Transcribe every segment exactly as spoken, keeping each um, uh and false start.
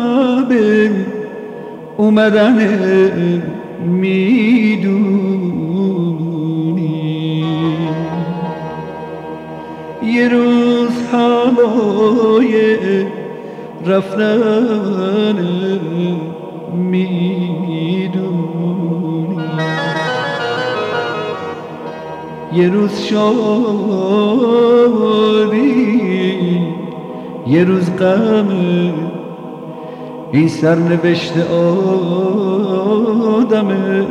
شب اومدن میدونی، یه روز هوای رفتن میدونی، یه روز شادی یه روز غم، این سرنوشت آدمه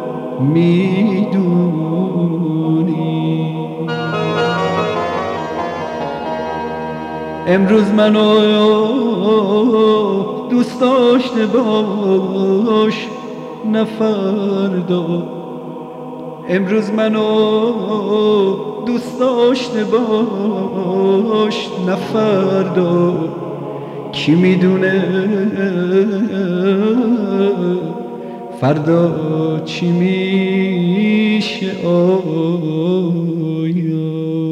میدونی. امروز منو دوست داشته باش نه فردا، امروز منو دوست داشته باش نه فردا، کی میدونه فردا چی میشه آیا.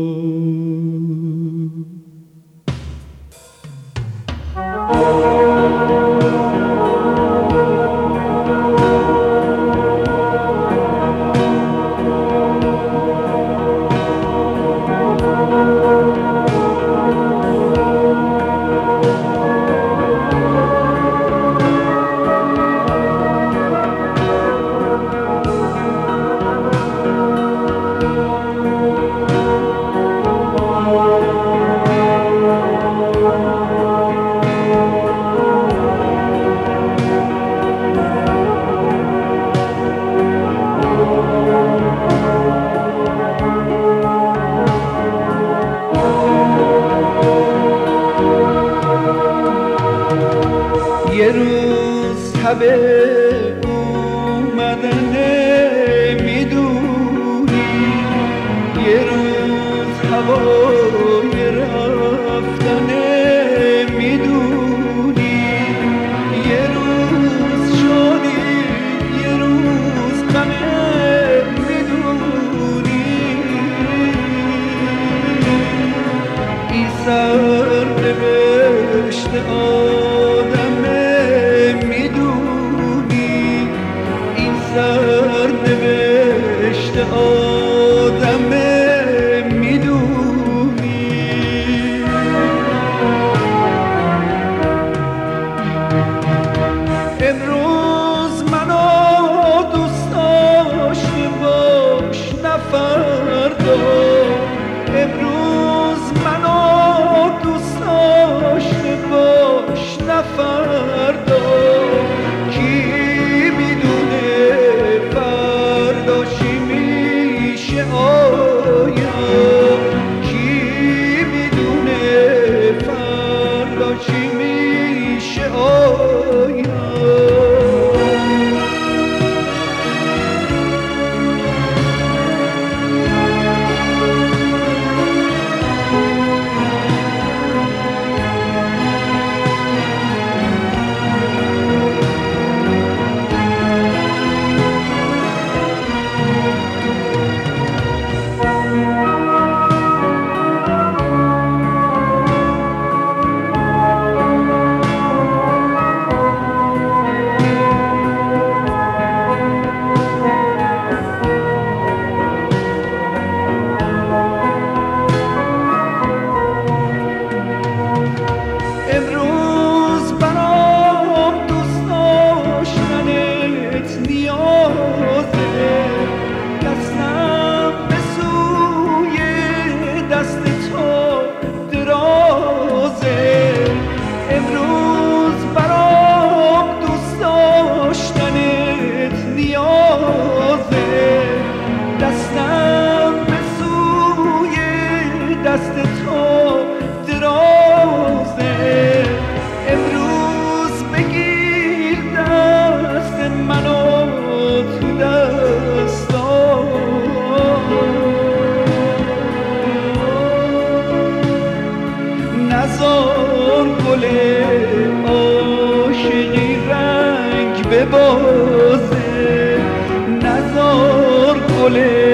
یه روز همه اومدنه میدونی، یه روز هوای رفتنه میدونی، یه روز شادی یه روز غمه میدونی، این سرنوشت آدمه میدونی، این سرنوشت آدمه میدونی. امروز منو دوست داشته باش نه فردا، امروز منو دوست داشته باش نه فردا، کی میدونه فردا چی میشه آیا، کی میدونه فردا چی میشه آیا. امروز برام دوست داشتنت نیازه، دستم به سوی دست تو درازه، امروز برام دوست داشتنت نیازه، دستم به سوی دست تو درازه، امروز بگیر دست منو تو دستات، نزار گل عاشقی رنگ ببازه، نزار گل